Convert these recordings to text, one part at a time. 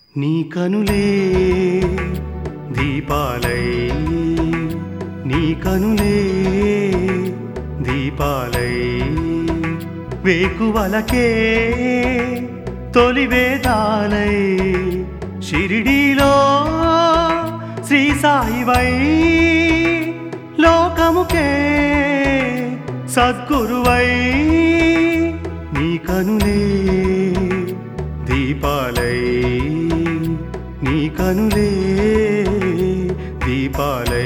నీ కనులే దీపాలై నీ కనులే దీపాలై వేకువలకే తొలి వేదాలై షిరిడీలో శ్రీ సాయివై లోకముకే సద్గురువై నీ కనులే దీపాలై నీ కనులే దీపాలై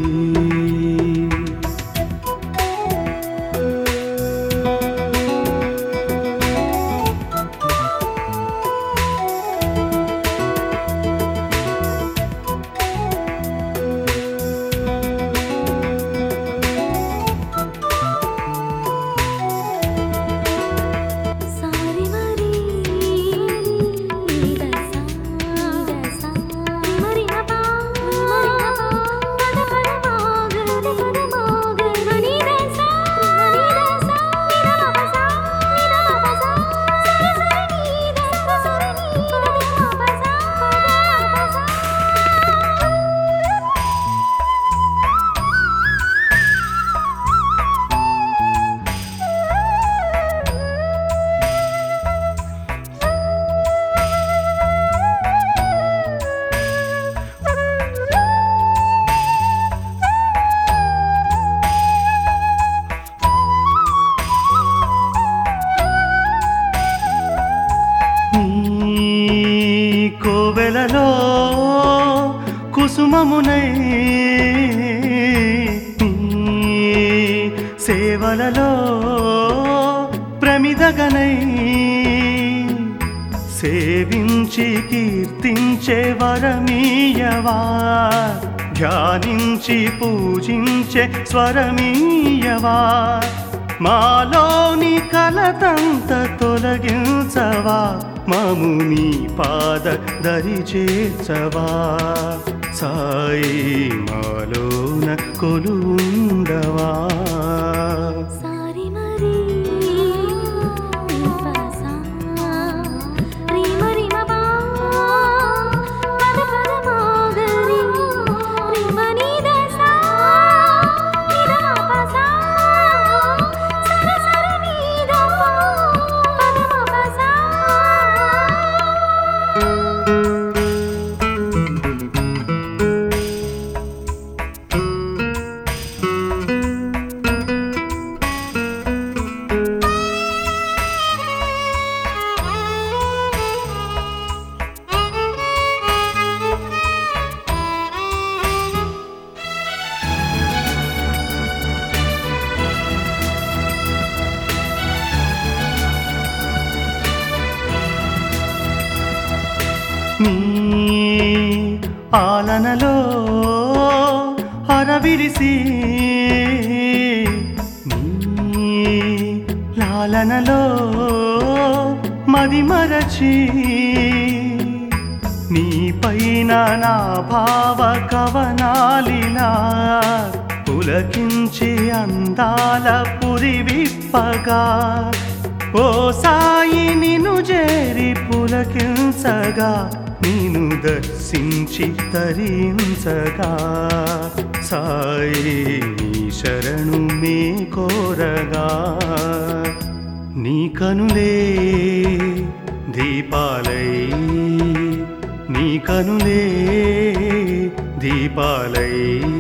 కోవెలలో కుసుమమునై సేవలలో ప్రమిదగనై సేవించి కీర్తించే వరమీయవా ధ్యానించి పూజించే స్వరమీయవా మాలోని కలతంత తొలగించవా మము నీ పాద దరి చేర్చవా సాయి మాలోన కొలుండవా నీ ఆలనలో హరవిరిసి నీ లాలనలో మదిమరచి నీ పైన నా భావ కవనాలిలా పులకించి అందాల పురి విప్పగా ఓ సాయి నిన్ను చేరి పులకించగా నిన్ను దర్శించి తరించగా సాయి నీ శరణు మే కోరగా నీ కనులే దీపాలై నీ కనులే దీపాలై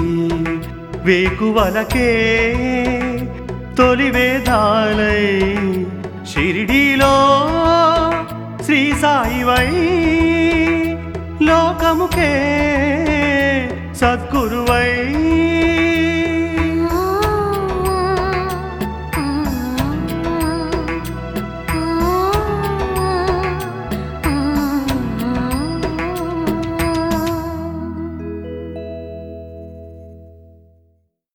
వేకువలకే తొలి వేదాలై షిరిడీలో శ్రీ సాయివై లోకముకే సద్గురువై